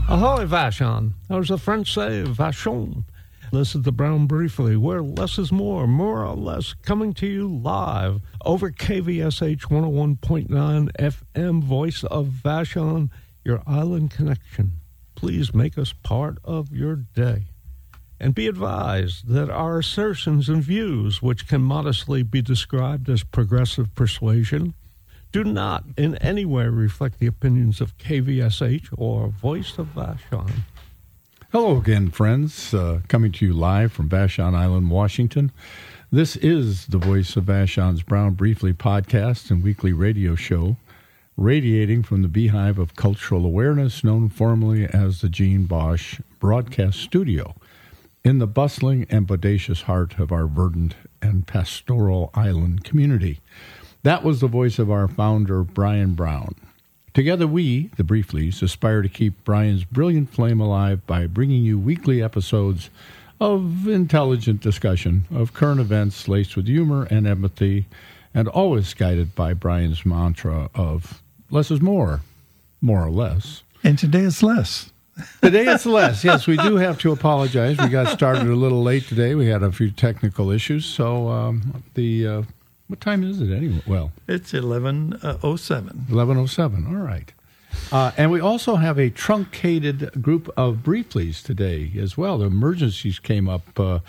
Ahoy, Vashon. Or as the French say, Vachon. This is the Brown Briefly, where less is more or less, coming to you live over KVSH 101.9 FM, voice of Vashon, your island connection. Please make us part of your day. And be advised that our assertions and views, which can modestly be described as progressive persuasion, do not in any way reflect the opinions of KVSH or Voice of Vashon. Hello again, friends. Coming to you live from Vashon Island, Washington. This is the Voice of Vashon's Brown Briefly podcast and weekly radio show, radiating from the beehive of cultural awareness known formally as the Gene Bosch Broadcast Studio, in the bustling and bodacious heart of our verdant and pastoral island community. That was the voice of our founder, Brian Brown. Together we, the Brieflies, aspire to keep Brian's brilliant flame alive by bringing you weekly episodes of intelligent discussion of current events laced with humor and empathy, and always guided by Brian's mantra of less is more or less. And today it's less. Today it's less. Yes, we do have to apologize. We got started a little late today. We had a few technical issues. So what time is it anyway? Well, it's 11:07. 11:07. All right. And we also have a truncated group of Brieflies today as well. The emergencies came up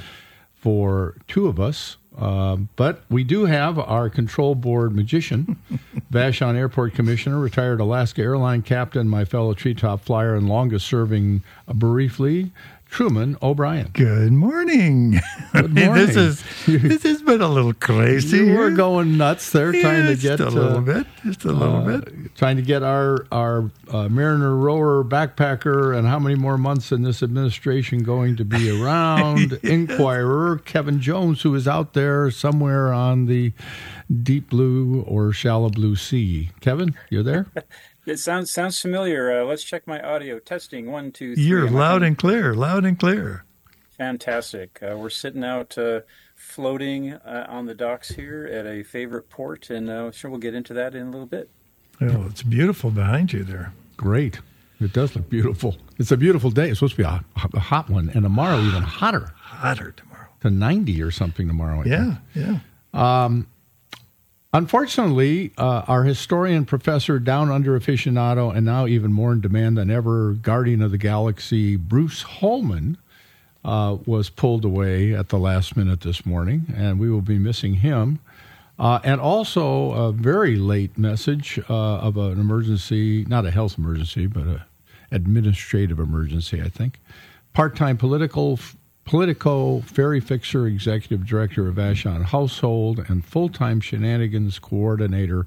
for two of us. But we do have our control board magician, Vashon Airport Commissioner, retired Alaska Airline captain, my fellow treetop flyer and longest-serving Briefly, Truman O'Brien. Good morning. Good morning. This has been a little crazy. You were going nuts there, trying to get just a little bit. Trying to get our Mariner rower backpacker, and how many more months in this administration going to be around? Inquirer Kevin Jones, who is out there somewhere on the deep blue or shallow blue sea. Kevin, you're there? It sounds familiar. Let's check my audio. Testing 1, 2, 3. You're loud and clear. Fantastic. We're sitting out floating on the docks here at a favorite port, and sure we'll get into that in a little bit. Oh, it's beautiful behind you there. Great. It does look beautiful. It's a beautiful day. It's supposed to be a hot one, and tomorrow even hotter. Hotter tomorrow. To 90 or something tomorrow. Yeah. Unfortunately, our historian, professor, down under aficionado, and now even more in demand than ever, guardian of the galaxy, Bruce Holman, was pulled away at the last minute this morning, and we will be missing him. And also a very late message of an emergency, not a health emergency, but an administrative emergency, I think. Part-time Politico, ferry fixer, executive director of Vashon Household, and full-time shenanigans coordinator,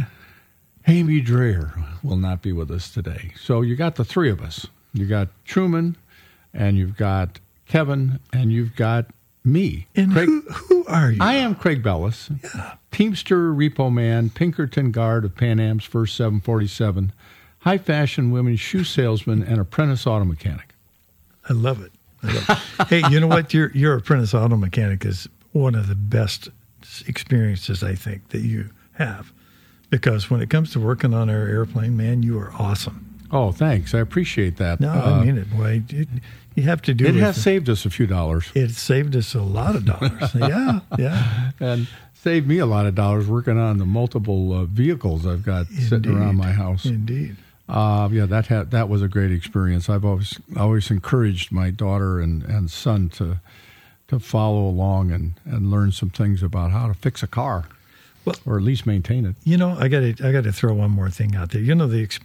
Amy Dreher, will not be with us today. So you got the three of us. You got Truman, and you've got Kevin, and you've got me. And Craig, who are you? I am Craig Bellis, Teamster, Repo Man, Pinkerton Guard of Pan Am's First 747, high-fashion women's shoe salesman, and apprentice auto mechanic. I love it. Hey, you know what? Your apprentice auto mechanic is one of the best experiences, I think, that you have. Because when it comes to working on our airplane, man, you are awesome. Oh, thanks. I appreciate that. No, I mean it, boy. You have to do it. It has saved us a few dollars. It saved us a lot of dollars. Yeah. And saved me a lot of dollars working on the multiple vehicles I've got sitting around my house. Indeed. That was a great experience. I've always encouraged my daughter and son to follow along and learn some things about how to fix a car, or at least maintain it. You know, I got to throw one more thing out there. You know, the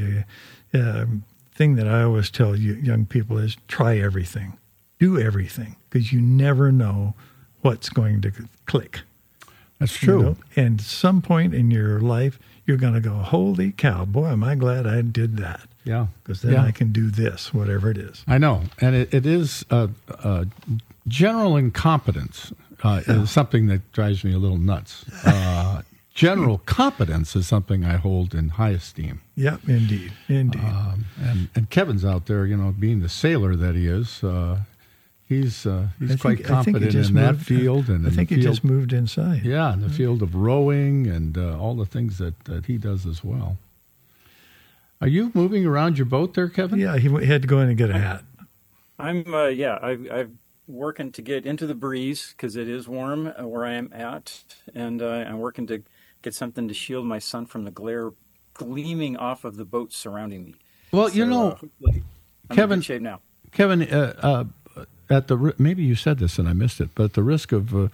thing that I always tell you young people is try everything, do everything, because you never know what's going to click. That's true. You know? And some point in your life, you're going to go, holy cow, boy, am I glad I did that. Yeah. Because then I can do this, whatever it is. I know. And it is general incompetence is something that drives me a little nuts. General competence is something I hold in high esteem. Yeah, indeed. And Kevin's out there, you know, being the sailor that he is. He's quite competent in that field. And I think he just moved inside. Yeah, in the field of rowing and all the things that he does as well. Are you moving around your boat there, Kevin? Yeah, he had to go in and get a hat. I'm I'm working to get into the breeze because it is warm where I am at, and I'm working to get something to shield my sun from the glare gleaming off of the boats surrounding me. Well, So, hopefully I'm Kevin, in good shape now. Kevin, maybe you said this and I missed it, but at the risk of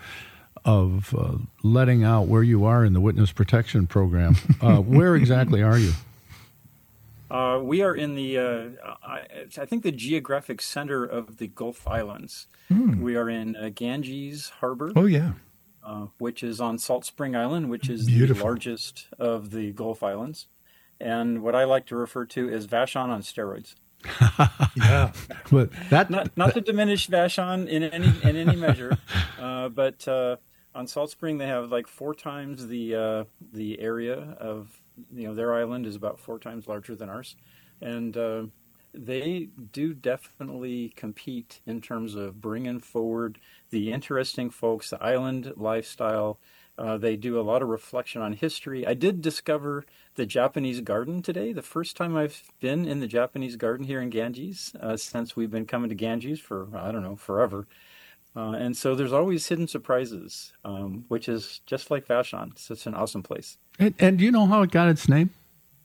letting out where you are in the witness protection program, where exactly are you? We are in the, I think, the geographic center of the Gulf Islands. We are in Ganges Harbor. Oh, yeah. Which is on Salt Spring Island, which is Beautiful. the largest of the Gulf Islands, and what I like to refer to as Vashon on steroids. Yeah. But Not to diminish Vashon in any measure, but on Salt Spring they have like 4 times the area of their island is about 4 times larger than ours, and they do definitely compete in terms of bringing forward the interesting folks, the island lifestyle. They do a lot of reflection on history. I did discover the Japanese garden today, the first time I've been in the Japanese garden here in Ganges since we've been coming to Ganges for, I don't know, forever. And so there's always hidden surprises, which is just like Vashon. It's such an awesome place. And do you know how it got its name?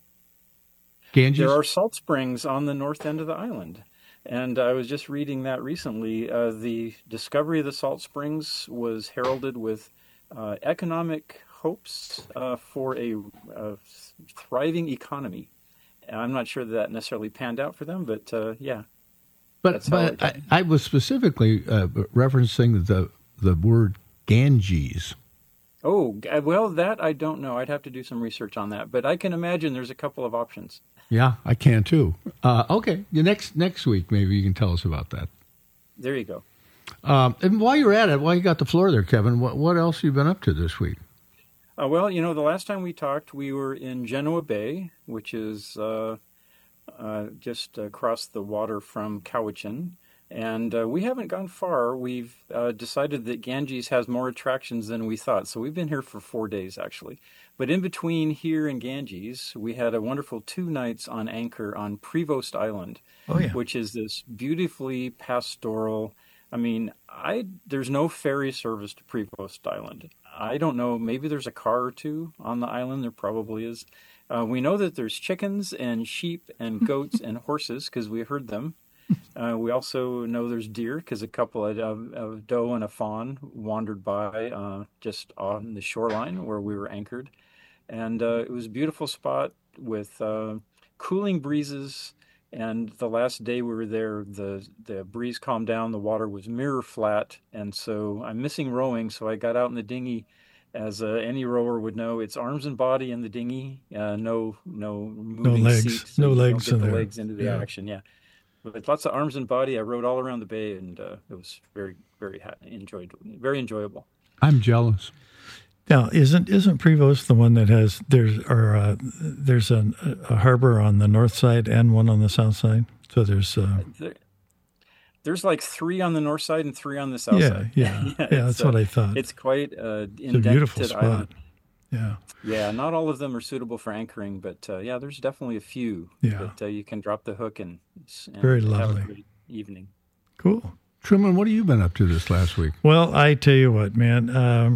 Ganges? There are salt springs on the north end of the island. And I was just reading that recently. The discovery of the salt springs was heralded with economic hopes for a thriving economy. And I'm not sure that necessarily panned out for them, but yeah. But I was specifically referencing the word Ganges. Oh, well, that I don't know. I'd have to do some research on that. But I can imagine there's a couple of options. Yeah, I can too. Okay, next week maybe you can tell us about that. There you go. And while you're at it, while you got the floor there, Kevin, what else have you been up to this week? Well, the last time we talked, we were in Genoa Bay, which is just across the water from Cowichan. And we haven't gone far. We've decided that Ganges has more attractions than we thought. So we've been here for 4 days, actually. But in between here and Ganges, we had a wonderful 2 nights on anchor on Prevost Island, which is this beautifully pastoral. I mean, there's no ferry service to Prevost Island. I don't know. Maybe there's a car or two on the island. There probably is. We know that there's chickens and sheep and goats and horses because we heard them. We also know there's deer because a couple of doe and a fawn wandered by just on the shoreline where we were anchored. And it was a beautiful spot with cooling breezes. And the last day we were there, the breeze calmed down. The water was mirror flat. And so I'm missing rowing. So I got out in the dinghy. As any rower would know, it's arms and body in the dinghy. No moving legs. seats. So no you legs don't in get the there. legs into the action. Yeah. But lots of arms and body. I rode all around the bay, and it was very, very very enjoyable. I'm jealous. Now, isn't Prevost the one that has there's a harbor on the north side and one on the south side? So there's like 3 on the north side and 3 on the south side. Yeah, that's what I thought. It's quite It's a beautiful spot. Island. Yeah, not all of them are suitable for anchoring, but there's definitely a few that you can drop the hook and very have lovely a great evening. Cool. Truman, what have you been up to this last week? Well, I tell you what, man.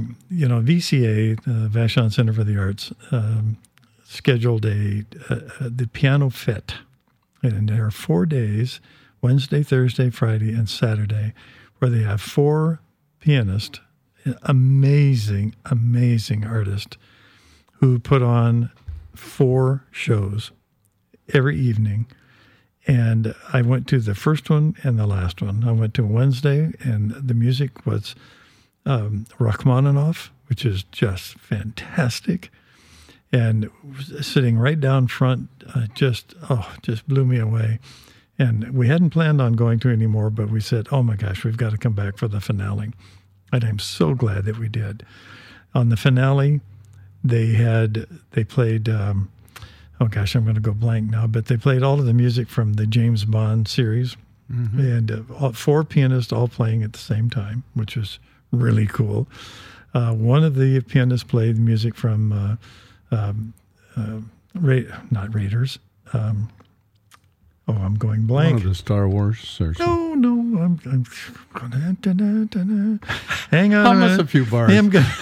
VCA, Vashon Center for the Arts, scheduled the Piano Fete, and there are 4 days: Wednesday, Thursday, Friday, and Saturday, where they have 4 pianists, amazing artists, who put on 4 shows every evening. And I went to the first one and the last one. I went to Wednesday, and the music was Rachmaninoff, which is just fantastic. And sitting right down front, just blew me away. And we hadn't planned on going to any more, but we said, oh my gosh, we've got to come back for the finale. And I'm so glad that we did. On the finale, they played, oh gosh, I'm going to go blank now, but they played all of the music from the James Bond series. Mm-hmm. And 4 pianists all playing at the same time, which was really cool. One of the pianists played music from, not Raiders, I'm going One blank. of the Star Wars. Or No, I'm hang on. Hum us a few bars.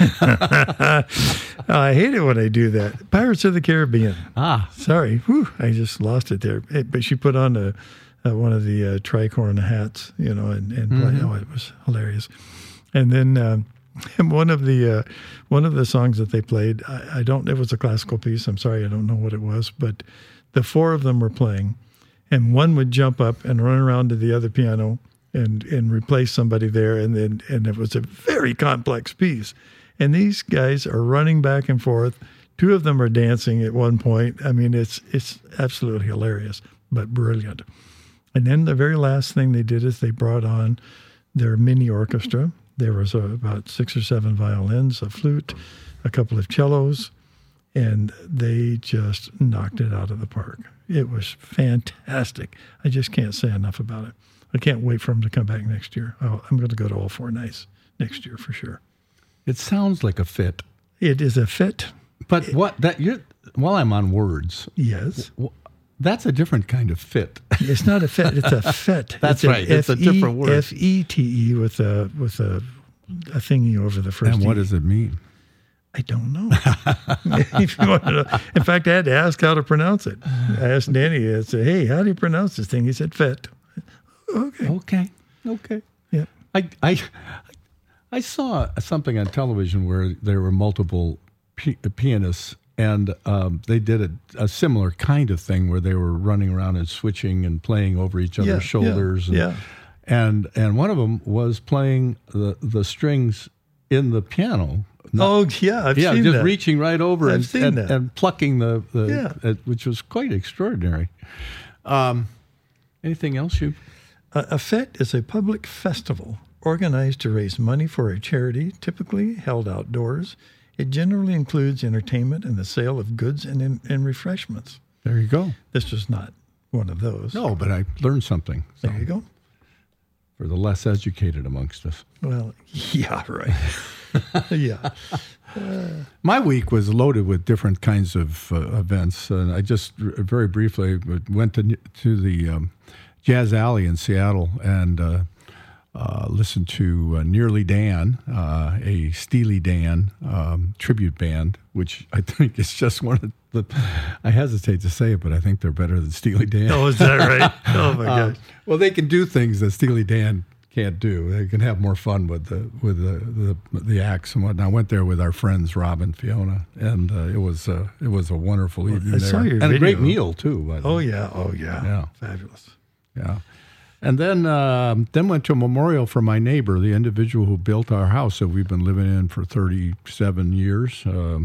I hate it when I do that. Pirates of the Caribbean. Sorry, I just lost it there. But she put on one of the tricorn hats, and it was hilarious. And then one of the songs that they played, it was a classical piece. I'm sorry, I don't know what it was, but the four of them were playing. And one would jump up and run around to the other piano and replace somebody there, and it was a very complex piece. And these guys are running back and forth. Two of them are dancing at one point. I mean, it's absolutely hilarious, but brilliant. And then the very last thing they did is they brought on their mini orchestra. There was about 6 or 7 violins, a flute, a couple of cellos, and they just knocked it out of the park. It was fantastic. I just can't say enough about it. I can't wait for them to come back next year. I'm going to go to all 4 nights next year for sure. It sounds like a fit. It is a fit. But while I'm on words, Yes. That's a different kind of fit. It's not a fit. It's a fet. That's right. It's a different word. Fete with a thingy over the first. And what E. does it mean? I don't know. If you want to know. In fact, I had to ask how to pronounce it. I asked Danny. I said, "Hey, how do you pronounce this thing?" He said, "Fet." Okay. Yeah. I saw something on television where there were multiple pianists, and they did a similar kind of thing where they were running around and switching and playing over each other's shoulders. And one of them was playing the strings in the piano. I've seen that. Just reaching right over that. and plucking which was quite extraordinary. Anything else you? A fete is a public festival organized to raise money for a charity, typically held outdoors. It generally includes entertainment and the sale of goods and refreshments. There you go. This was not one of those. No, but I learned something. So, there you go. For the less educated amongst us. Well, yeah, right. Yeah. My week was loaded with different kinds of events. And I just very briefly went to the Jazz Alley in Seattle and listened to Nearly Dan, a Steely Dan tribute band, which I think is just one of the, I hesitate to say it, but I think they're better than Steely Dan. Oh, is that right? Oh, my gosh. Well, they can do things that Steely Dan can't do. They can have more fun with the acts and whatnot. I went there with our friends Rob and Fiona, and it was a wonderful evening there. Saw your and video. A great meal too. By the way. Oh yeah, fabulous. Yeah, and then went to a memorial for my neighbor, the individual who built our house that we've been living in for 37 years.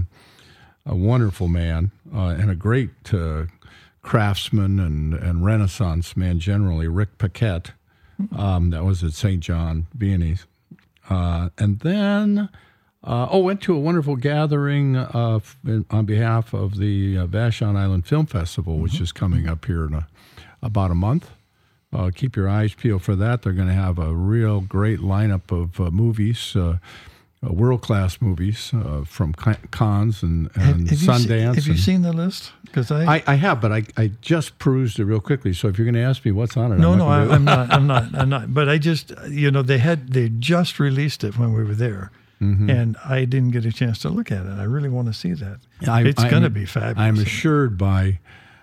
A wonderful man and a great craftsman and Renaissance man generally, Rick Paquette. That was at St. John Vianney's. And then went to a wonderful gathering on behalf of the Vashon Island Film Festival, which is coming up here in about a month. Keep your eyes peeled for that. They're going to have a real great lineup of movies, world-class movies from Cannes and Sundance. Have you seen the list? Because I have, but I just perused it real quickly. So if you're going to ask me what's on it, I'm not. But I just, they just released it when we were there, and I didn't get a chance to look at it. I really want to see that. It's going to be fabulous. I'm assured by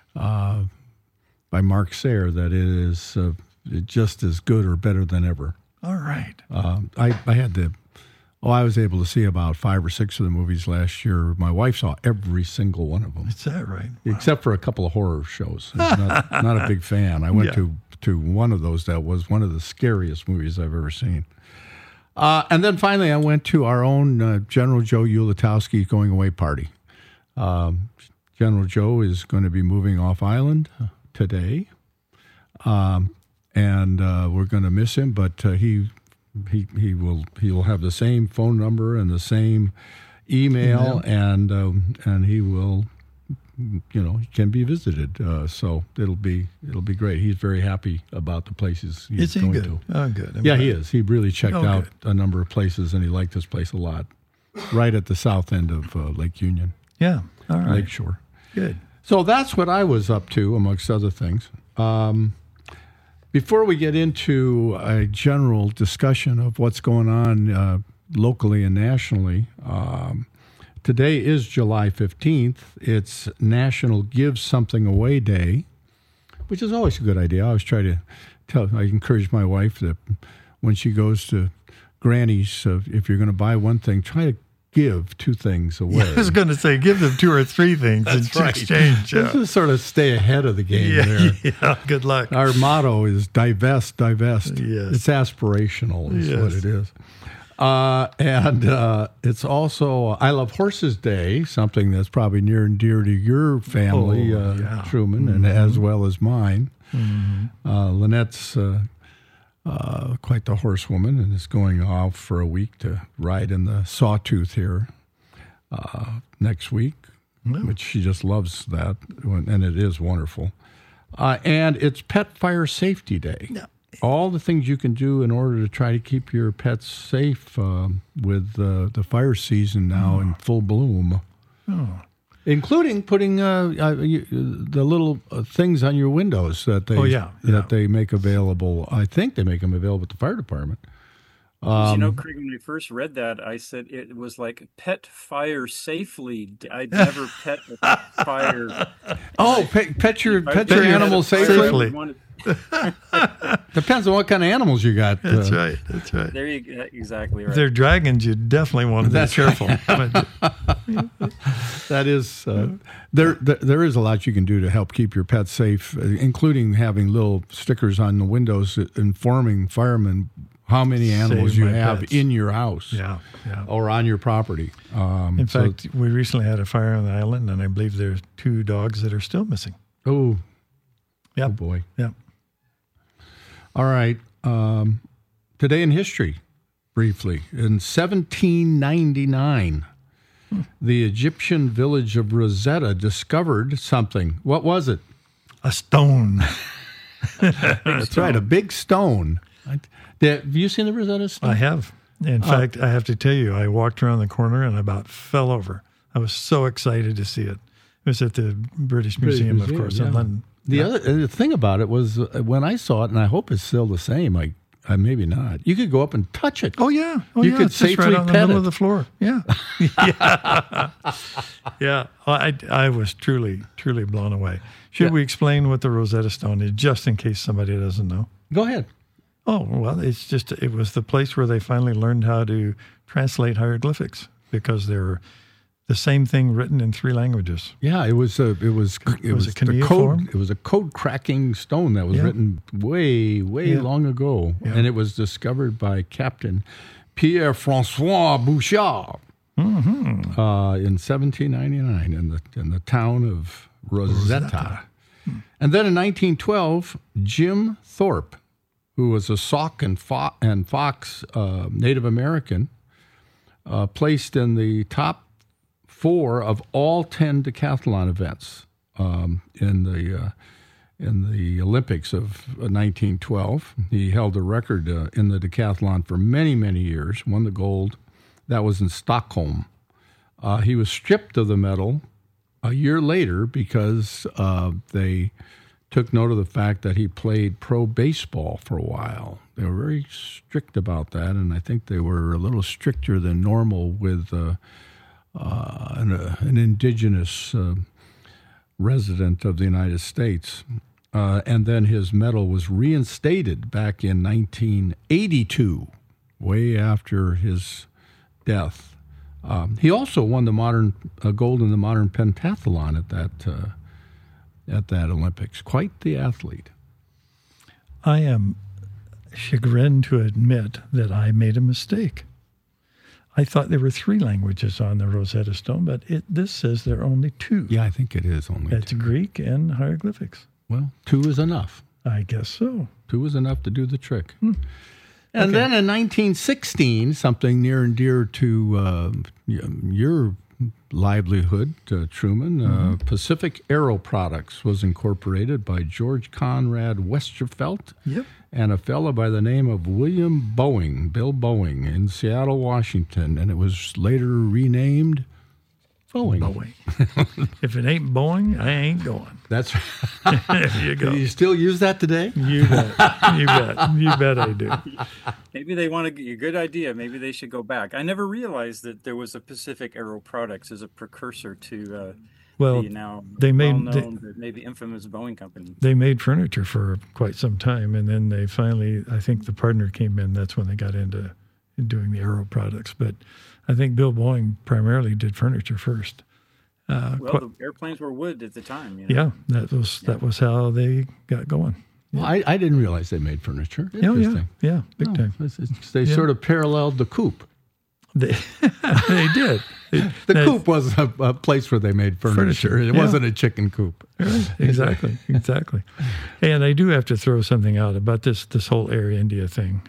Mark Sayre that it is just as good or better than ever. All right. I was able to see about 5 or 6 of the movies last year. My wife saw every single one of them. Is that right? Wow. Except for a couple of horror shows. Not a big fan. I went to one of those that was one of the scariest movies I've ever seen. And then finally I went to our own General Joe Ulatowski going away party. General Joe is going to be moving off island today. And we're going to miss him, but he will have the same phone number and the same email. And he will, he can be visited. So it'll be great. He's very happy about the places he's going to. Oh, good. He is. He really checked out a number of places, and he liked this place a lot. Right at the south end of Lake Union. Yeah. All right. Lakeshore. Good. So that's what I was up to, amongst other things. Before we get into a general discussion of what's going on locally and nationally, today is July 15th. It's National Give Something Away Day, which is always a good idea. I always try to I encourage my wife that when she goes to Granny's, if you're going to buy one thing, try to give two things away. I was going to say, give them two or three things in exchange. This is sort of stay ahead of the game there. Yeah, good luck. Our motto is divest, divest. Yes. It's aspirational is what it is. And it's also I Love Horses Day, something that's probably near and dear to your family, Truman, and as well as mine. Lynette's quite the horsewoman and is going off for a week to ride in the Sawtooth here next week, which she just loves that, and it is wonderful. And it's Pet Fire Safety Day. Yeah. All the things you can do in order to try to keep your pets safe with the fire season now in full bloom. Including putting the little things on your windows that they make available. I think they make them available at the fire department. Craig, when I first read that, I said it was like pet fire safely. I'd never pet a fire. Pet your animal safely. Depends on what kind of animals you got. That's right. There you go. Exactly right. If they're dragons, you definitely want to be careful. That is, there is a lot you can do to help keep your pets safe, including having little stickers on the windows informing firemen how many animals you have pets in your house or on your property. In fact, we recently had a fire on the island, and I believe there's 2 dogs that are still missing. Oh, yep. Oh boy. Yep. All right. Today in history, briefly. In 1799, the Egyptian village of Rosetta discovered something. What was it? A stone. That's right, a big stone. Have you seen the Rosetta Stone? I have. In fact, I have to tell you, I walked around the corner and about fell over. I was so excited to see it. It was at the British Museum, of course, in London. The other thing about it was when I saw it, and I hope it's still the same, maybe not, you could go up and touch it. Oh, yeah. You could it's safely just right on the pet middle it. of the floor. Yeah. Yeah. I was truly, truly blown away. Should we explain what the Rosetta Stone is, just in case somebody doesn't know? Go ahead. Oh, well, it was the place where they finally learned how to translate hieroglyphics because they're the same thing written in 3 languages. Yeah, it was a cuneiform? It was a code cracking stone that was written way long ago, and it was discovered by Captain Pierre-François Bouchard in 1799 in the town of Rosetta. And then in 1912, Jim Thorpe, who was a Sauk and Fox Native American, placed in the top 4 of all 10 decathlon events in the Olympics of 1912. He held the record in the decathlon for many, many years, won the gold. That was in Stockholm. He was stripped of the medal a year later because they took note of the fact that he played pro baseball for a while. They were very strict about that, and I think they were a little stricter than normal with an indigenous resident of the United States. And then his medal was reinstated back in 1982, way after his death. He also won the gold in the modern pentathlon at that Olympics. Quite the athlete. I am chagrined to admit that I made a mistake. I thought there were 3 languages on the Rosetta Stone, but this says there are only 2. Yeah, I think it is only 2. It's Greek and hieroglyphics. Well, 2 is enough. I guess so. 2 is enough to do the trick. And then in 1916, something near and dear to your livelihood, Truman, Pacific Aero Products was incorporated by George Conrad Westerfelt and a fellow by the name of William Boeing, Bill Boeing, in Seattle, Washington. And it was later renamed Boeing. Boeing. If it ain't Boeing, I ain't going. That's There you go. Do you still use that today? You bet. You bet. You bet I do. Maybe they want a good idea. Maybe they should go back. I never realized that there was a Pacific Aero Products as a precursor to Well, the now they made- well-known, but maybe infamous Boeing company. They made furniture for quite some time, and then they finally, I think the partner came in. That's when they got into doing the aero products. But I think Bill Boeing primarily did furniture first. Well, the airplanes were wood at the time. You know? Yeah, that was how they got going. Well, I didn't realize they made furniture. Oh, yeah, Interesting. yeah, big time. They sort of paralleled the Coop. They did. The Coop was a place where they made furniture. It yeah. wasn't a chicken coop. Exactly. And I do have to throw something out about this whole Air India thing.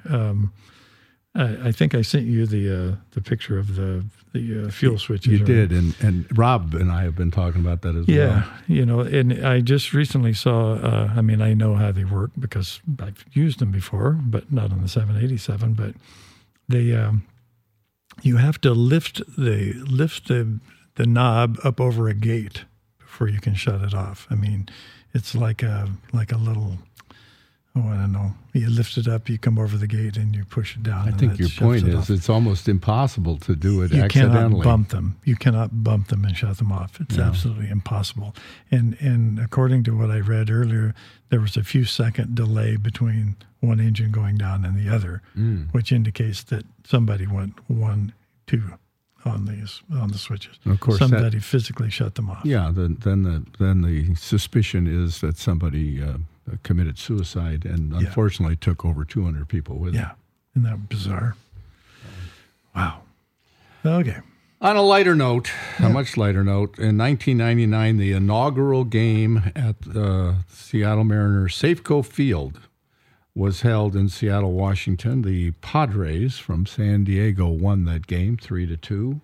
I think I sent you the picture of the fuel switches. You did, and Rob and I have been talking about that as well. Yeah, and I just recently saw, I know how they work because I've used them before, but not on the 787, but they, you have to lift the knob up over a gate before you can shut it off. I mean, it's like a little, I don't know. You lift it up, you come over the gate, and you push it down. I think your point is it's almost impossible to do it you accidentally. Cannot bump them. You cannot bump them and shut them off. It's absolutely impossible. And according to what I read earlier, there was a few second delay between one engine going down and the other, which indicates that somebody went 1, 2 on the switches. And of course, somebody physically shut them off. Yeah. Then the suspicion is that somebody committed suicide and unfortunately took over 200 people with Yeah. Isn't that bizarre? Wow. Okay. On a lighter note, a much lighter note, in 1999, the inaugural game at Seattle Mariners Safeco Field was held in Seattle, Washington. The Padres from San Diego won that game 3-2.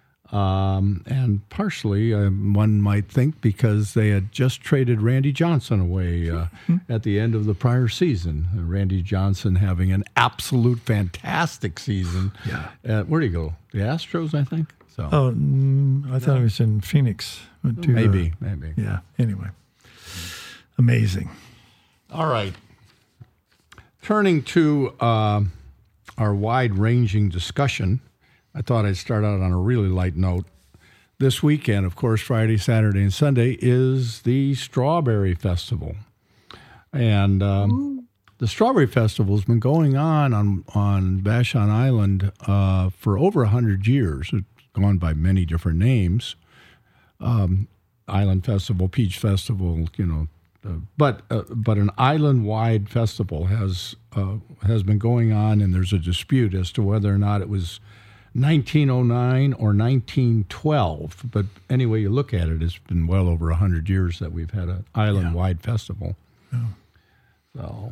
And partially, one might think, because they had just traded Randy Johnson away at the end of the prior season. Randy Johnson having an absolute fantastic season. Yeah. Where'd he go? The Astros, I think. So I thought it was in Phoenix. maybe. Yeah. Anyway, amazing. All right. Turning to our wide-ranging discussion, I thought I'd start out on a really light note. This weekend, of course, Friday, Saturday, and Sunday, is the Strawberry Festival. And the Strawberry Festival has been going on Vashon Island for over 100 years. It's gone by many different names. Island Festival, Peach Festival, but an island-wide festival has been going on, and there's a dispute as to whether or not it was 1909 or 1912. But anyway you look at it, it's been well over 100 years that we've had an island-wide festival. So,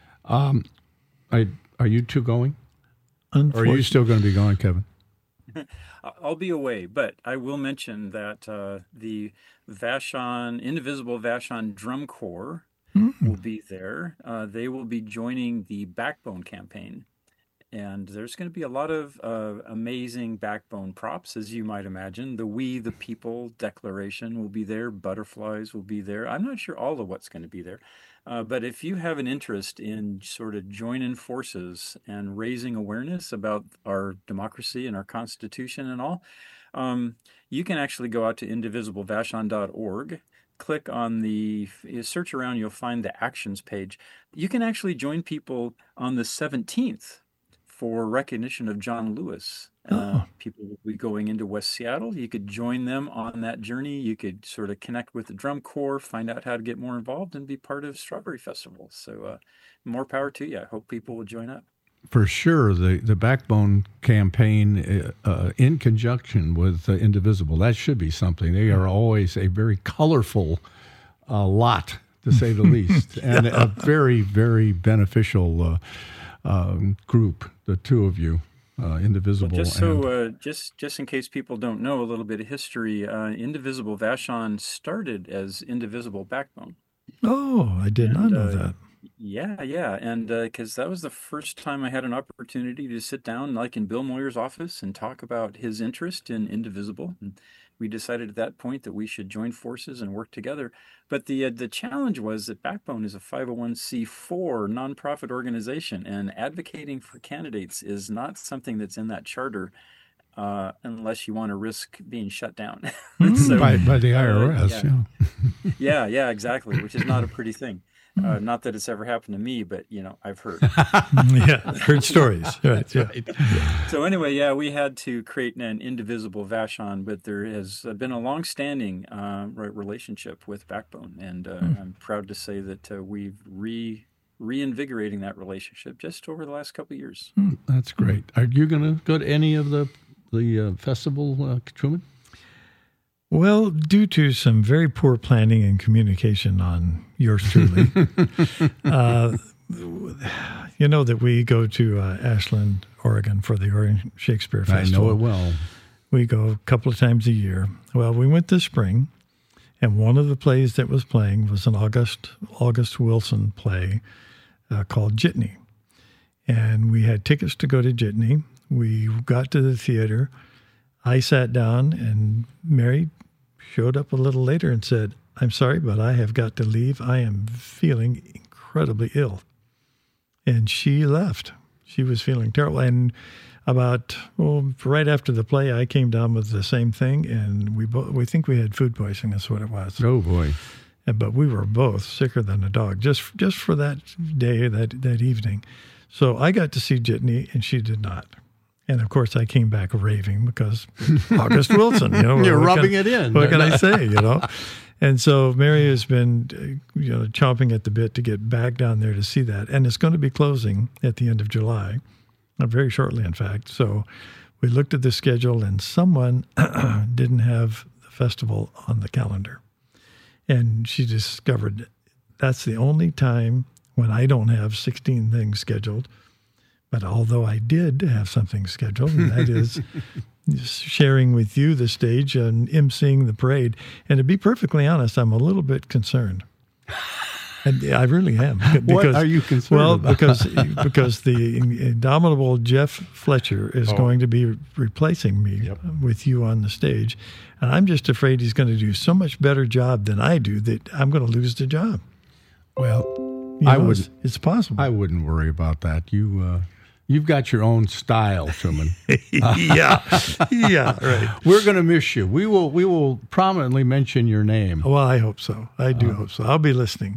are you two going? Or are you still going to be going, Kevin? I'll be away, but I will mention that the Indivisible Vashon Drum Corps will be there. They will be joining the Backbone campaign. And there's going to be a lot of amazing backbone props, as you might imagine. The We the People declaration will be there. Butterflies will be there. I'm not sure all of what's going to be there. But if you have an interest in sort of joining forces and raising awareness about our democracy and our Constitution and all, you can actually go out to indivisiblevashon.org. Click on search around, you'll find the actions page. You can actually join people on the 17th. For recognition of John Lewis. People will be going into West Seattle. You could join them on that journey. You could sort of connect with the Drum Corps, find out how to get more involved, and be part of Strawberry Festival. So more power to you. I hope people will join up. For sure, the Backbone campaign in conjunction with Indivisible, that should be something. They are always a very colorful lot, to say the least, and a very, very beneficial group, the two of you, Indivisible. Well, just in case people don't know a little bit of history, Indivisible Vashon started as Indivisible Backbone. Oh, I did not know that. Yeah, and because that was the first time I had an opportunity to sit down, like in Bill Moyer's office, and talk about his interest in Indivisible. And we decided at that point that we should join forces and work together. But the challenge was that Backbone is a 501c4 nonprofit organization, and advocating for candidates is not something that's in that charter unless you want to risk being shut down. So, by the IRS. Yeah, exactly, which is not a pretty thing. Not that it's ever happened to me, but I've heard. Heard stories. Right. Yeah. So anyway, we had to create an indivisible Vashon, but there has been a long-standing relationship with Backbone, and I'm proud to say that we've reinvigorating that relationship just over the last couple of years. That's great. Are you going to go to any of the festival, Truman? Well, due to some very poor planning and communication on yours truly, you know that we go to Ashland, Oregon for the Oregon Shakespeare Festival. I know it well. We go a couple of times a year. Well, we went this spring, and one of the plays that was playing was an August Wilson play called Jitney. And we had tickets to go to Jitney. We got to the theater. I sat down, and Mary showed up a little later and said, "I'm sorry, but I have got to leave. I am feeling incredibly ill." And she left. She was feeling terrible. And about right after the play, I came down with the same thing, and we think we had food poisoning. That's what it was. Oh boy! But we were both sicker than a dog just for that day, that evening. So I got to see Jitney, and she did not. And of course, I came back raving because August Wilson. You're rubbing it in. What can I say? And so Mary has been, chomping at the bit to get back down there to see that, and it's going to be closing at the end of July, very shortly, in fact. So we looked at the schedule, and someone didn't have the festival on the calendar, and she discovered that's the only time when I don't have 16 things scheduled. But although I did have something scheduled, and that is sharing with you the stage and emceeing the parade. And to be perfectly honest, I'm a little bit concerned. And I really am. Because, what are you concerned about? because the indomitable Jeff Fletcher is going to be replacing me with you on the stage. And I'm just afraid he's going to do so much better job than I do that I'm going to lose the job. Well, it's possible. I wouldn't worry about that. You've got your own style, Truman. Yeah, right. We're going to miss you. We will prominently mention your name. Well, I hope so. I do hope so. I'll be listening.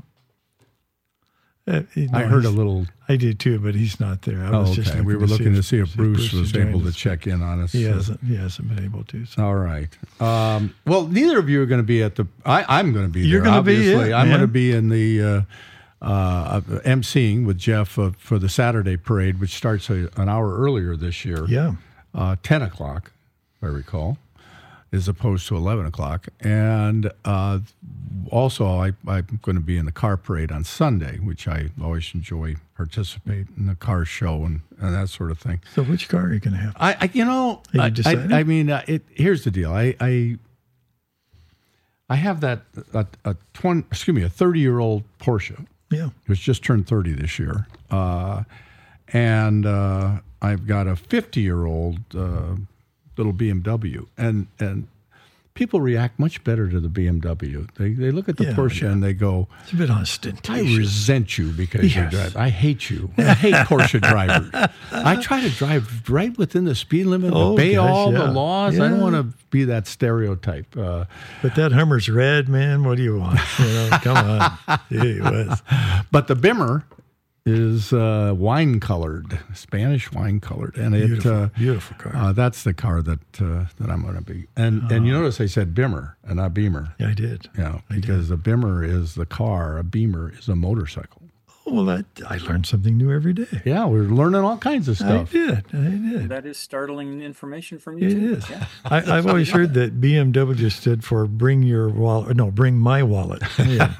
I heard a little. I did too, but he's not there. Okay. We were looking to see if Bruce was able to check in on us. He hasn't been able to. So. All right. Well, neither of you are going to be at the. I'm going to be there. You're going to be. Yeah, I'm going to be in the. emceeing with Jeff for the Saturday parade, which starts an hour earlier this year. Yeah. 10 o'clock, if I recall, as opposed to 11 o'clock. And also, I'm going to be in the car parade on Sunday, which I always enjoy participate in the car show and that sort of thing. So which car are you going to have? Have you decided? I mean, here's the deal. I have that a 30-year-old Porsche. Yeah, which just turned 30 this year, and I've got a 50-year-old little BMW, and people react much better to the BMW. They look at the Porsche and they go, "It's a bit ostentatious. I resent you because you drive. I hate you. I hate Porsche drivers. I try to drive right within the speed limit, obey all the laws. I don't want to be that stereotype. But that Hummer's red, man. What do you want? Come on. Gee whiz. But the Bimmer is wine-colored, Spanish wine-colored. And beautiful car. That's the car that I'm going to be. And you notice I said Bimmer and not Beamer. Yeah, I did. Yeah, because a Bimmer is the car, a Beamer is a motorcycle. Well, I learned something new every day. Yeah, we're learning all kinds of stuff. I did. That is startling information from you, It too. is. Yeah. I've always heard that BMW stood for bring your wallet. No, bring my wallet. Yeah.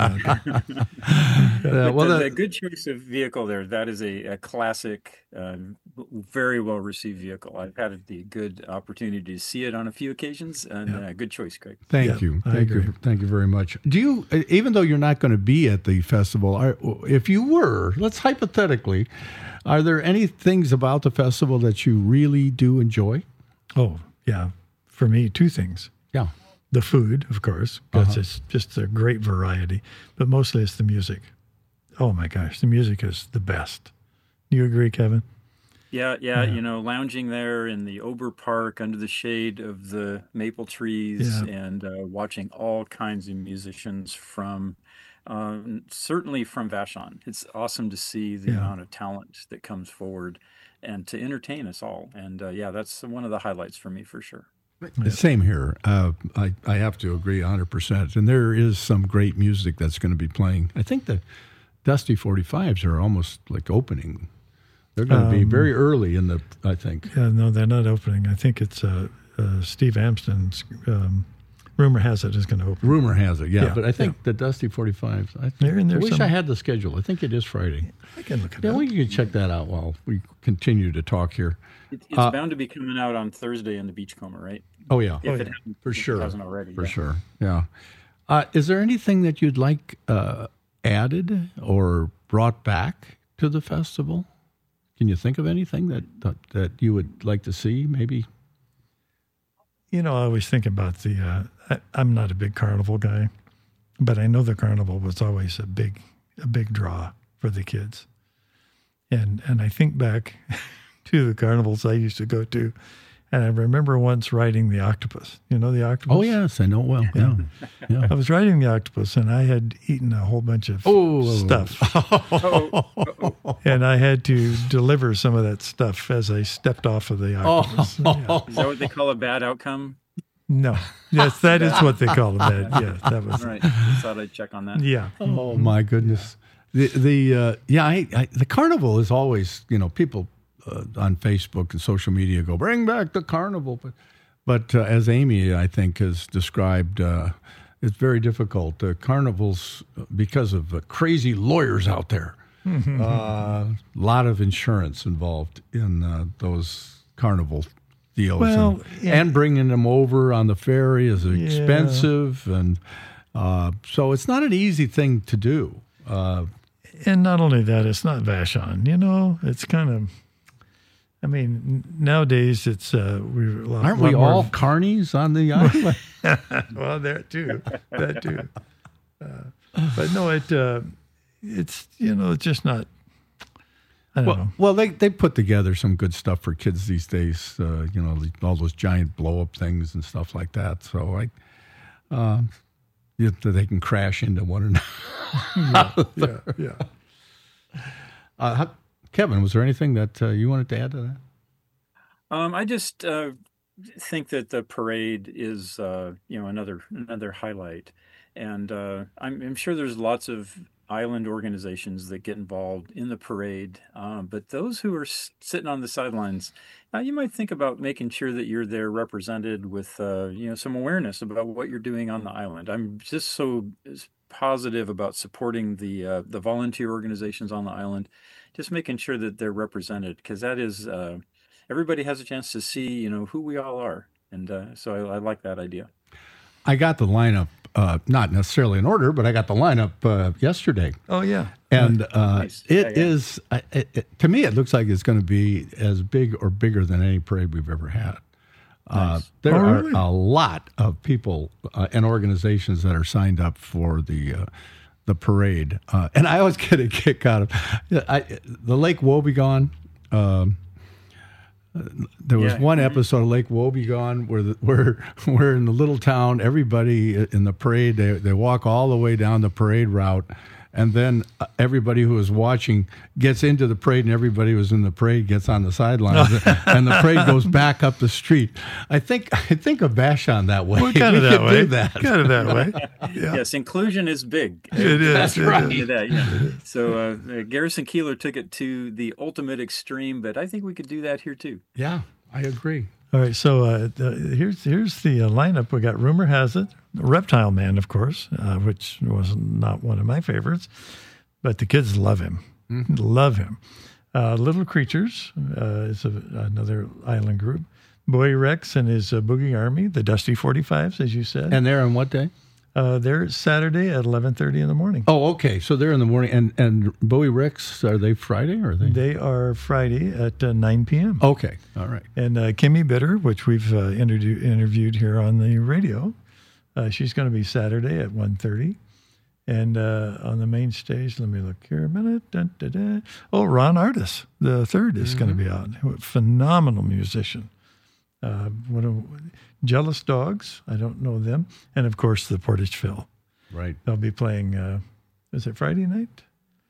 A good choice of vehicle there. That is a classic, very well-received vehicle. I've had the good opportunity to see it on a few occasions, and good choice, Craig. Thank you. Thank you very much. Do you, even though you're not going to be at the festival, if you were, let's hypothetically, are there any things about the festival that you really do enjoy? Oh, yeah. For me, two things. Yeah. The food, of course, because it's just a great variety. But mostly it's the music. Oh, my gosh. The music is the best. Do you agree, Kevin? Yeah. Lounging there in the Ober Park under the shade of the maple trees and watching all kinds of musicians from, certainly from Vashon. It's awesome to see the amount of talent that comes forward and to entertain us all. And that's one of the highlights for me for sure. Same here. I have to agree 100%. And there is some great music that's going to be playing. I think the Dusty 45s are almost like opening. They're going to be very early in the, I think. Yeah, no, they're not opening. I think it's Steve Amston's Rumor Has It is going to open. Rumor has it, yeah. But I think the Dusty 45s, they're in there. I wish I had the schedule. I think it is Friday. I can look at Yeah, that. we can check that out while we continue to talk here. It's bound to be coming out on Thursday in the Beachcomber, right? Oh, yeah. If it hasn't, For sure. If it hasn't already. For sure, yeah. Is there anything that you'd like added or brought back to the festival? Can you think of anything that you would like to see, maybe? I always think about I'm not a big carnival guy, but I know the carnival was always a big draw for the kids. And I think back to the carnivals I used to go to, and I remember once riding the octopus. You know the octopus? Oh, yes, I know it well. Yeah. Yeah. I was riding the octopus, and I had eaten a whole bunch of stuff. And I had to deliver some of that stuff as I stepped off of the octopus. Yeah. Is that what they call a bad outcome? No. Yes, that is what they call it. Yeah, that was. All right. Just thought I'd check on that. Yeah. Oh, my goodness. The carnival is always, people on Facebook and social media go, bring back the carnival. But as Amy, I think, has described, it's very difficult. Carnivals, because of crazy lawyers out there, a lot of insurance involved in those carnival deals. Well, and bringing them over on the ferry is expensive. And so it's not an easy thing to do. And not only that, it's not Vashon. It's kind of. I mean, nowadays it's we're a lot, aren't we lot more all carnies on the island? well, that too. But no, it's it's just not. I don't know. Well, they put together some good stuff for kids these days. All those giant blow up things and stuff like that. So they can crash into one another. Yeah. Kevin, was there anything that you wanted to add to that? I just think that the parade is, another highlight, and I'm sure there's lots of island organizations that get involved in the parade, but those who are sitting on the sidelines, you might think about making sure that you're there represented with, some awareness about what you're doing on the island. I'm just so positive about supporting the volunteer organizations on the island. Just making sure that they're represented, because that is everybody has a chance to see who we all are, and so I like that idea. I got the lineup, not necessarily in order, but I got the lineup yesterday. Oh yeah, and Nice. it is to me it looks like it's going to be as big or bigger than any parade we've ever had. Nice. There really? are a lot of people and organizations that are signed up for the parade, and I always get a kick out of the Lake Wobegon. There was one episode of Lake Wobegon where in the little town, everybody in the parade they walk all the way down the parade route, and then everybody who is watching gets into the parade, and everybody who's in the parade gets on the sidelines, and the parade goes back up the street. I think of Vashon that way. We're kind of We that could way. do that. Kind of that way. Yeah. Yes, inclusion is big. It is. That's It right. is. That, yeah. So Garrison Keillor took it to the ultimate extreme, but I think we could do that here too. Yeah, I agree. All right, so here's the lineup. We got Rumor Has It, Reptile Man, of course, which was not one of my favorites, but the kids love him. Love him. Little Creatures is another island group. Boy Rex and his Boogie Army, the Dusty 45s, as you said. And they're on what day? They're Saturday at 11:30 in the morning. Oh, okay. So they're in the morning. And Bowie Ricks, are they Friday or are they? They are Friday at 9 p.m. Okay. All right. And Kimmy Bitter, which we've interviewed here on the radio, she's going to be Saturday at 1:30. And on the main stage, let me look here a minute. Dun, dun, dun. Oh, Ron Artis, the third, is going to be out. Phenomenal musician. Jealous Dogs, I don't know them. And, of course, the Portage Phil. Right. They'll be playing, is it Friday night?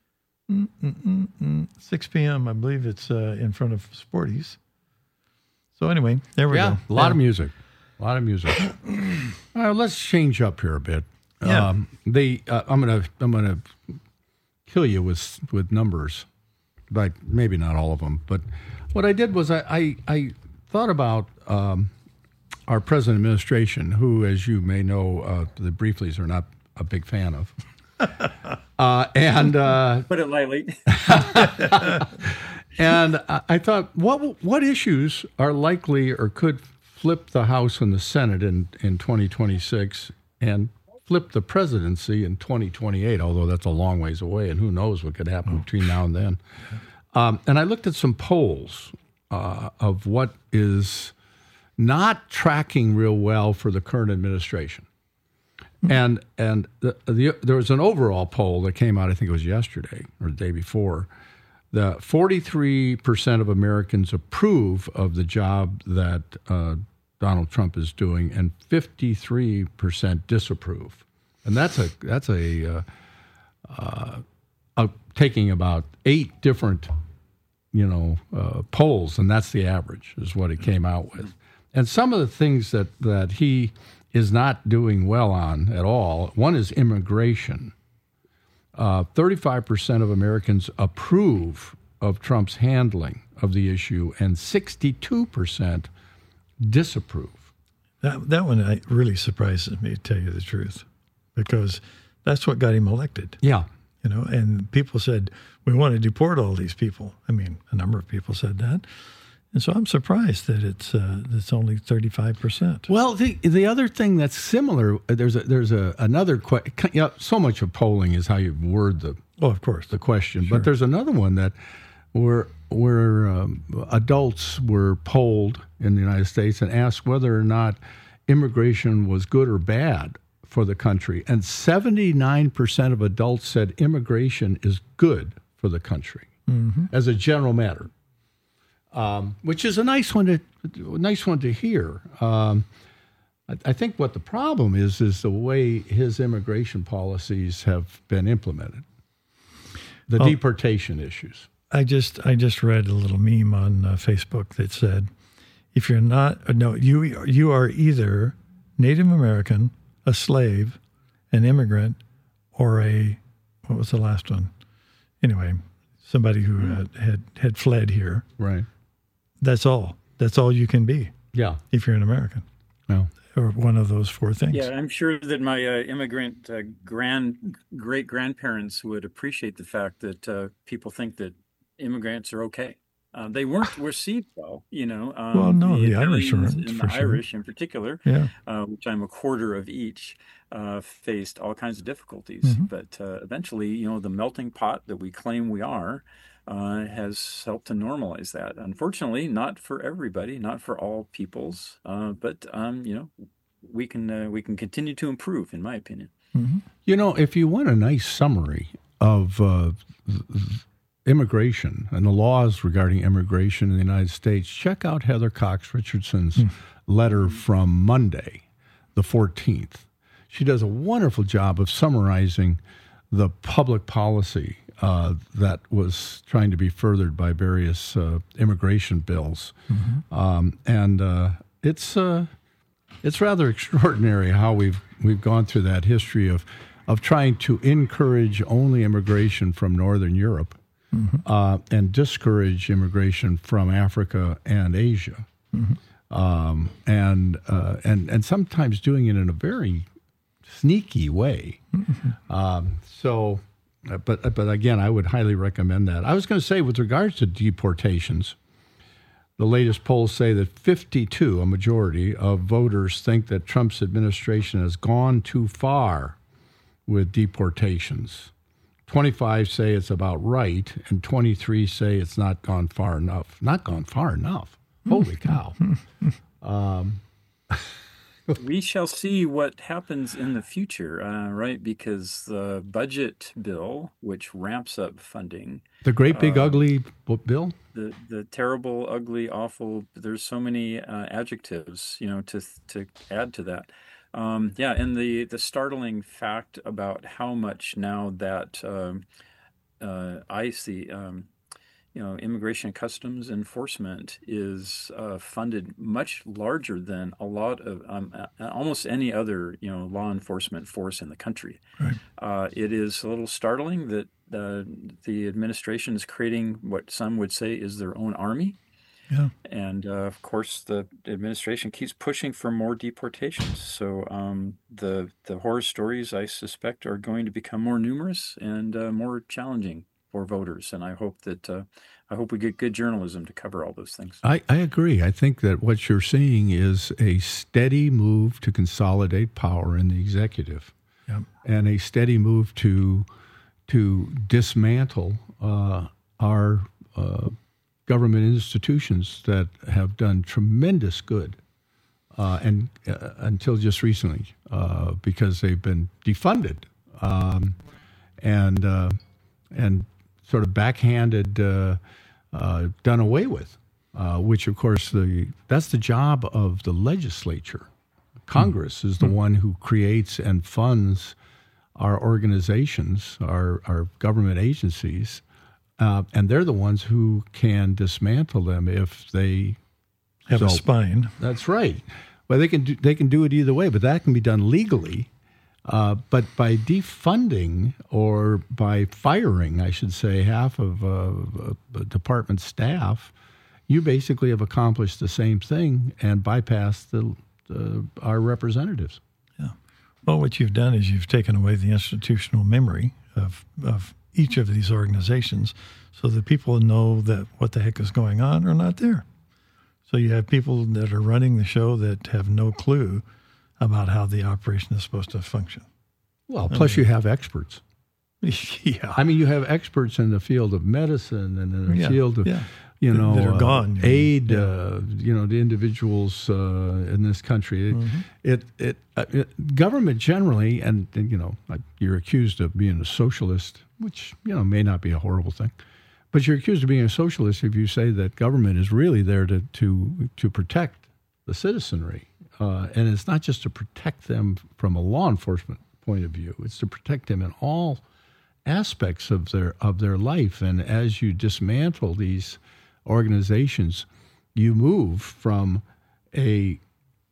6 p.m., I believe it's in front of Sporties. So anyway, there we go. A lot of music. A lot of music. Let's change up here a bit. Yeah. I'm gonna kill you with numbers, but maybe not all of them. But what I did was I thought about our present administration, who, as you may know, the Briefleys are not a big fan of. Put it lightly. And I thought, what issues are likely or could flip the House and the Senate in 2026 and flip the presidency in 2028, although that's a long ways away, and who knows what could happen between now and then. And I looked at some polls of what is not tracking real well for the current administration. And there was an overall poll that came out, I think it was yesterday or the day before. The 43% of Americans approve of the job that Donald Trump is doing, and 53% disapprove. And that's taking about 8 different, polls, and that's the average is what it came out with. And some of the things that he is not doing well on at all. One is immigration. 35% of Americans approve of Trump's handling of the issue, and 62% disapprove. That one really surprises me, to tell you the truth, because that's what got him elected. Yeah. And people said, we want to deport all these people. I mean, a number of people said that. And so I'm surprised that it's only 35%. Well, the other thing that's similar, there's another question. So much of polling is how you word the question. Sure. But there's another one that where adults were polled in the United States and asked whether or not immigration was good or bad for the country, and 79% of adults said immigration is good for the country as a general matter. Which is a nice one to hear. I think what the problem is the way his immigration policies have been implemented, the deportation issues. I just read a little meme on Facebook that said, if you're not, you are either Native American, a slave, an immigrant, or what was the last one? Anyway, somebody who had fled here. Right. That's all. That's all you can be. Yeah. If you're an American. No. Or one of those 4 things. Yeah, I'm sure that my immigrant great-grandparents would appreciate the fact that people think that immigrants are okay. They weren't received well, well, no, the Irish aren't, and for the sure. Irish in particular, which I'm a quarter of each, faced all kinds of difficulties. Mm-hmm. But eventually, the melting pot that we claim we are has helped to normalize that. Unfortunately, not for everybody, not for all peoples, but we can continue to improve, in my opinion. Mm-hmm. If you want a nice summary of immigration and the laws regarding immigration in the United States, check out Heather Cox Richardson's letter from Monday, the 14th. She does a wonderful job of summarizing the public policy that was trying to be furthered by various immigration bills. And it's rather extraordinary how we've gone through that history of trying to encourage only immigration from Northern Europe and discourage immigration from Africa and Asia, and sometimes doing it in a very sneaky way. But again, I would highly recommend that. I was going to say, with regards to deportations, The latest polls say that 52, a majority of voters, think that Trump's administration has gone too far with deportations. 25 say it's about right, and 23 say it's not gone far enough. Not gone far enough. Holy cow. We shall see what happens in the future, right? Because the budget bill, which ramps up funding, The great big ugly bill? the terrible, ugly, awful. There's so many adjectives, to add to that. And the startling fact about how much now that ICE, Immigration and Customs Enforcement, is funded much larger than a lot of almost any other law enforcement force in the country. Right. It is a little startling that the administration is creating what some would say is their own army. Yeah. And of course, the administration keeps pushing for more deportations. So the horror stories, I suspect, are going to become more numerous and more challenging for voters. And I hope we get good journalism to cover all those things. I agree. I think that what you're seeing is a steady move to consolidate power in the executive, and a steady move to dismantle our government institutions that have done tremendous good, and until just recently, because they've been defunded and sort of backhanded, done away with, which of course that's the job of the legislature. Congress is the one who creates and funds our organizations, our government agencies, and they're the ones who can dismantle them if they have a spine. That's right. Well, they can do it either way, but that can be done legally. But by defunding or by firing, I should say, half of a department staff, you basically have accomplished the same thing and bypassed our representatives. Yeah. Well, what you've done is you've taken away the institutional memory of each of these organizations, so that people know that what the heck is going on are not there. So you have people that are running the show that have no clue about how the operation is supposed to function. Well, plus you have experts. Yeah. I mean, you have experts in the field of medicine and in the field of, that are gone. Aid, the individuals in this country. Government generally, and you're accused of being a socialist, which, may not be a horrible thing. But you're accused of being a socialist if you say that government is really there to protect the citizenry. And it's not just to protect them from a law enforcement point of view. It's to protect them in all aspects of their life. And as you dismantle these organizations, you move from a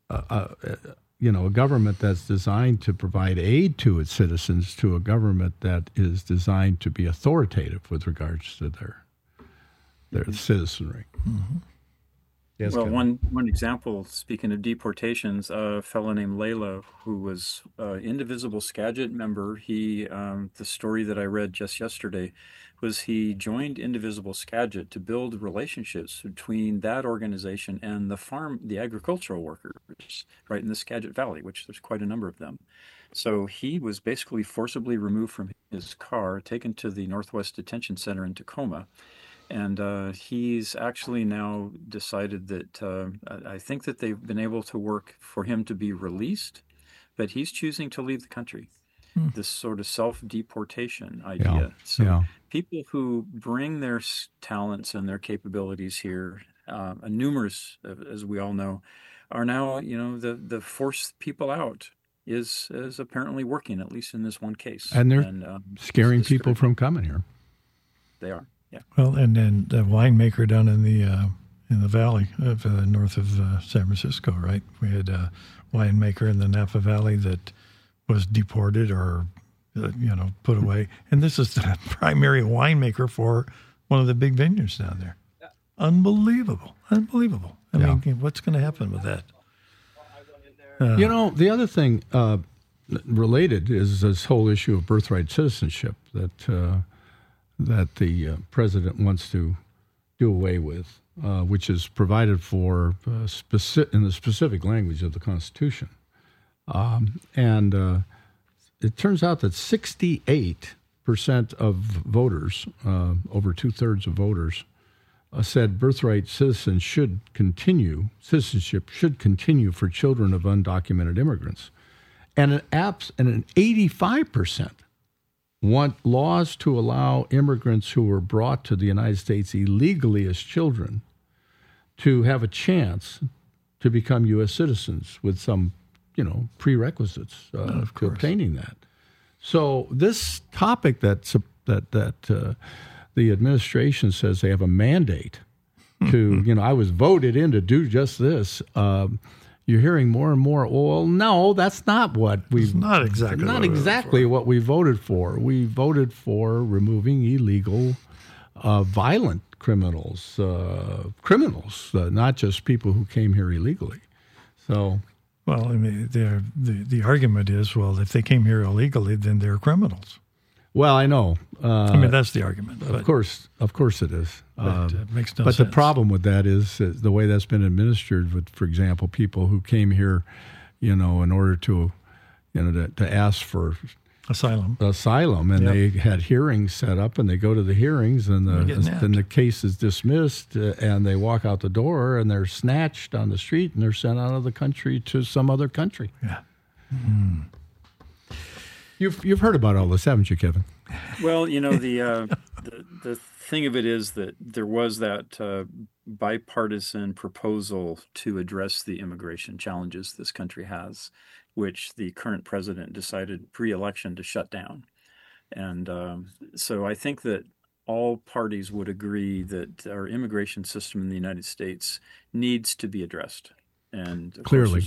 government that's designed to provide aid to its citizens to a government that is designed to be authoritative with regards to their citizenry. Mm-hmm. Yes, well, Kevin. one example, speaking of deportations, a fellow named Layla, who was an Indivisible Skagit member, the story that I read just yesterday was he joined Indivisible Skagit to build relationships between that organization and the agricultural workers right in the Skagit Valley, which there's quite a number of them. So he was basically forcibly removed from his car, taken to the Northwest Detention Center in Tacoma. And he's actually now decided that I think that they've been able to work for him to be released, but he's choosing to leave the country. This sort of self-deportation idea. People who bring their talents and their capabilities here, numerous, as we all know, are now, the force people out is apparently working, at least in this one case. And they're scaring people from coming here. They are. Yeah. Well, and then the winemaker down in the valley of north of San Francisco, right? We had a winemaker in the Napa Valley that was deported or put away, and this is the primary winemaker for one of the big vineyards down there. Yeah. Unbelievable. I mean, what's going to happen with that? The other thing related is this whole issue of birthright citizenship that the president wants to do away with. which is provided for in the specific language of the Constitution. And it turns out that 68% of voters, over 2/3 of voters, said birthright citizenship should continue for children of undocumented immigrants. And an 85% want laws to allow immigrants who were brought to the United States illegally as children to have a chance to become U.S. citizens with some, prerequisites to obtaining that. So this topic that the administration says they have a mandate to, I was voted in to do just this. You're hearing more and more. Well, no, that's not what It's not exactly what we voted for. We voted for removing illegal, violent criminals, not just people who came here illegally. So, well, I mean, the argument is, well, if they came here illegally, then they're criminals. Well, I know. That's the argument. Of course it is. But it makes no sense. The problem with that is the way that's been administered with, for example, people who came here, in order to ask for asylum, and they had hearings set up, and they go to the hearings, and then the case is dismissed, and they walk out the door, and they're snatched on the street, and they're sent out of the country to some other country. Yeah. Mm. You've heard about all this, haven't you, Kevin? Well, the thing of it is that there was that bipartisan proposal to address the immigration challenges this country has, which the current president decided pre-election to shut down. And so I think that all parties would agree that our immigration system in the United States needs to be addressed. And clearly,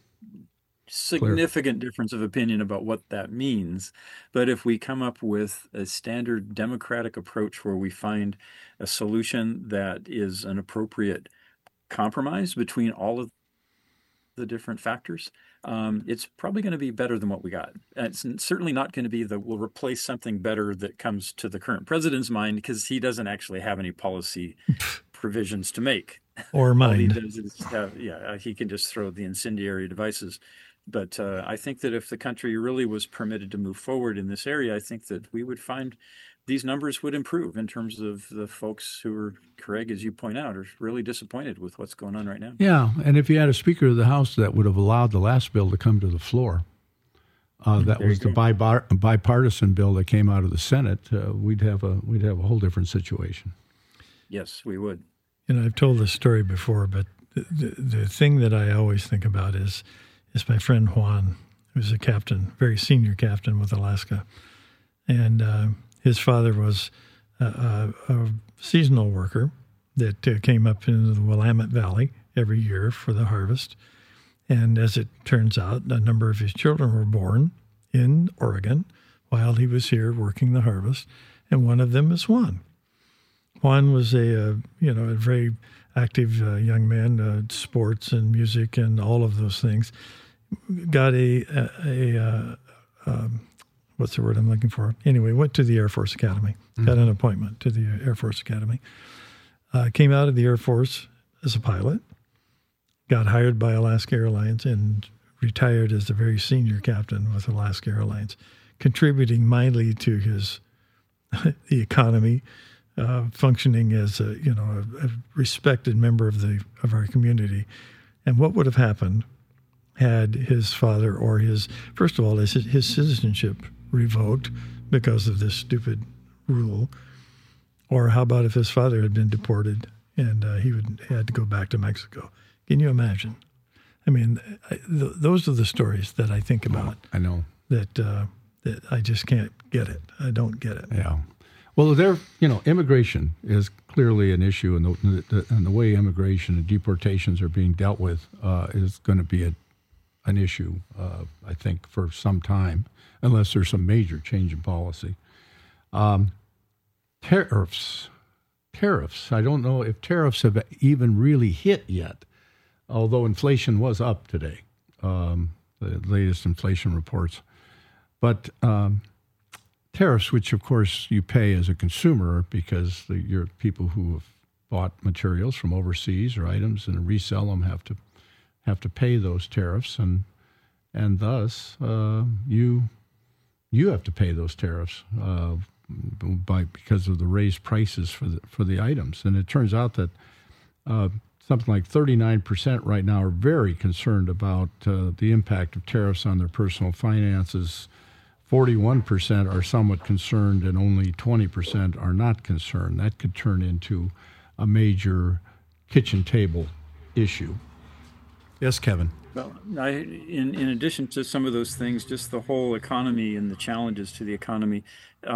significant difference of opinion about what that means. But if we come up with a standard democratic approach where we find a solution that is an appropriate compromise between all of the different factors, it's probably going to be better than what we got. It's certainly not going to be we'll replace something better that comes to the current president's mind, because he doesn't actually have any policy provisions to make. Or mind. All he does is he can just throw the incendiary devices. But I think that if the country really was permitted to move forward in this area, I think that we would find these numbers would improve in terms of the folks who are, Craig, as you point out, are really disappointed with what's going on right now. Yeah, and if you had a Speaker of the House that would have allowed the last bill to come to the floor, that was the bipartisan bill that came out of the Senate, we'd have a whole different situation. Yes, we would. I've told this story before, but the thing that I always think about is my friend Juan, who's a captain, very senior captain with Alaska. And his father was a seasonal worker that came up into the Willamette Valley every year for the harvest. And as it turns out, a number of his children were born in Oregon while he was here working the harvest. And one of them is Juan. Juan was a very active young man, sports and music and all of those things. Got what's the word I'm looking for? Anyway, went to the Air Force Academy. Got an appointment to the Air Force Academy. Came out of the Air Force as a pilot. Got hired by Alaska Airlines and retired as a very senior captain with Alaska Airlines, contributing mightily to the economy, functioning as a respected member of our community. And what would have happened had his father or his citizenship revoked because of this stupid rule? Or how about if his father had been deported and he had to go back to Mexico? Can you imagine? I mean, those are the stories that I think about. I know. That I just can't get it. I don't get it. Yeah. Well, immigration is clearly an issue, and the way immigration and deportations are being dealt with is going to be an issue, I think, for some time, unless there's some major change in policy. Tariffs. I don't know if tariffs have even really hit yet, although inflation was up today, the latest inflation reports. But tariffs, which of course you pay as a consumer because you're people who have bought materials from overseas or items and resell them have to pay those tariffs, and thus you have to pay those tariffs because of the raised prices for the items. And it turns out that something like 39% right now are very concerned about the impact of tariffs on their personal finances. 41% are somewhat concerned, and only 20% are not concerned. That could turn into a major kitchen table issue. Yes, Kevin. Well, in addition to some of those things, just the whole economy and the challenges to the economy, the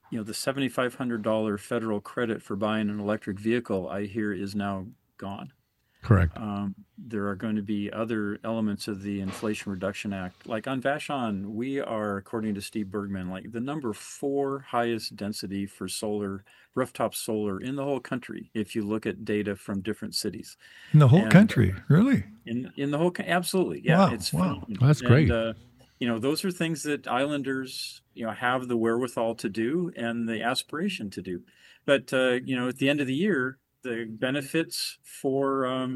$7,500 federal credit for buying an electric vehicle, I hear, is now gone. Correct. There are going to be other elements of the Inflation Reduction Act. Like on Vashon, we are, according to Steve Bergman, like the number 4 highest density for rooftop solar in the whole country, if you look at data from different cities. In the whole country, really? In the whole country, absolutely. Yeah, wow, it's wow. That's great. Those are things that islanders, have the wherewithal to do and the aspiration to do. But, at the end of the year, the benefits for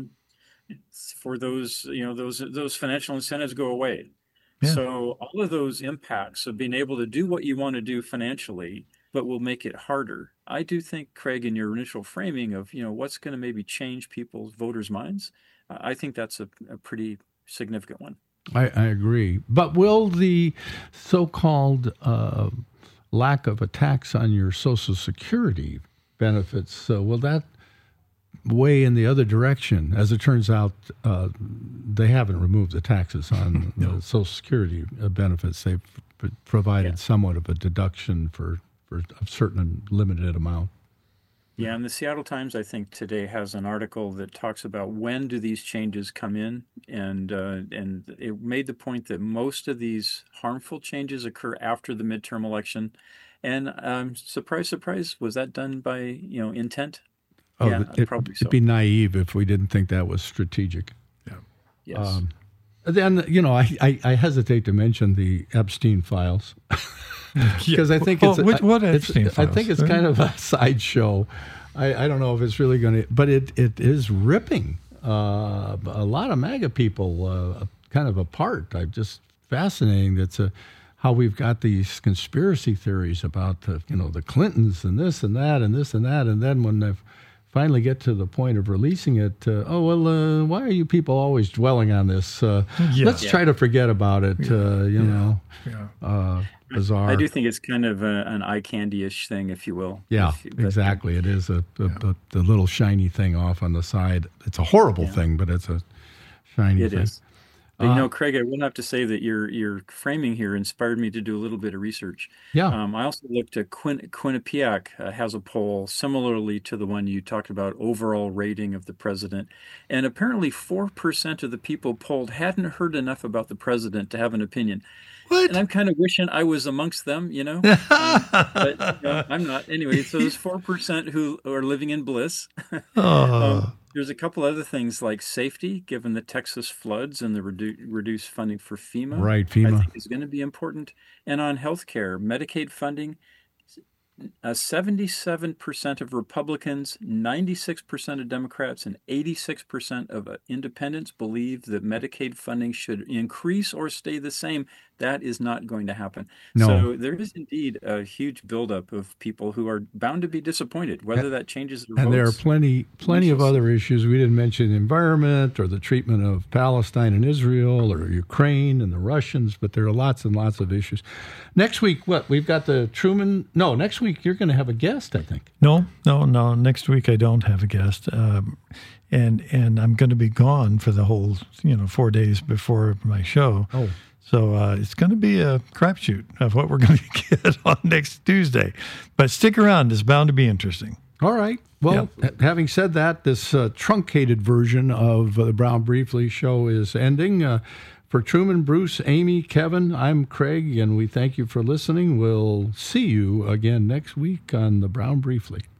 those those financial incentives go away. Yeah. So all of those impacts of being able to do what you want to do financially, but will make it harder. I do think, Craig, in your initial framing of what's going to maybe change voters' minds, I think that's a pretty significant one. I agree. But will the so-called lack of a tax on your Social Security benefits, will that way in the other direction? As it turns out, they haven't removed the taxes on the Social Security benefits. They've provided somewhat of a deduction for a certain limited amount. Yeah, and the Seattle Times, I think, today has an article that talks about when do these changes come in, and it made the point that most of these harmful changes occur after the midterm election. And surprise, surprise, was that done by intent? Oh, yeah, probably so. It'd be naive if we didn't think that was strategic. Yeah. Yes. Then, I hesitate to mention the Epstein files because I think what Epstein files? I think it's kind of a sideshow. I don't know if it's really going to, but it is ripping a lot of MAGA people kind of apart. Just fascinating. That's how we've got these conspiracy theories about the Clintons and this and that and this and that, and then when they've finally get to the point of releasing it, why are you people always dwelling on this? Let's try to forget about it, bizarre. I do think it's kind of an eye candy-ish thing, if you will. Yeah, exactly. It is the little shiny thing off on the side. It's a horrible thing, but it's a shiny thing. It is. But, Craig, I will have to say that your framing here inspired me to do a little bit of research. Yeah. I also looked at Quinnipiac has a poll similarly to the one you talked about, overall rating of the president. And apparently 4% of the people polled hadn't heard enough about the president to have an opinion. What? And I'm kind of wishing I was amongst them, but I'm not. Anyway, so there's 4% who are living in bliss. There's a couple other things like safety, given the Texas floods and the reduced funding for FEMA. Right, FEMA. I think is going to be important. And on healthcare, Medicaid funding, 77% of Republicans, 96% of Democrats, and 86% of independents believe that Medicaid funding should increase or stay the same. That is not going to happen. No. So there is indeed a huge buildup of people who are bound to be disappointed, whether that changes their votes. And there are plenty of other issues. We didn't mention the environment or the treatment of Palestine and Israel or Ukraine and the Russians, but there are lots and lots of issues. Next week, we've got the Truman. No, next week you're going to have a guest, I think. No. Next week I don't have a guest. And I'm going to be gone for the whole, 4 days before my show. Oh. So it's going to be a crapshoot of what we're going to get on next Tuesday. But stick around. It's bound to be interesting. All right. Well, having said that, this truncated version of the Brown Briefly show is ending. For Truman, Bruce, Amy, Kevin, I'm Craig, and we thank you for listening. We'll see you again next week on the Brown Briefly.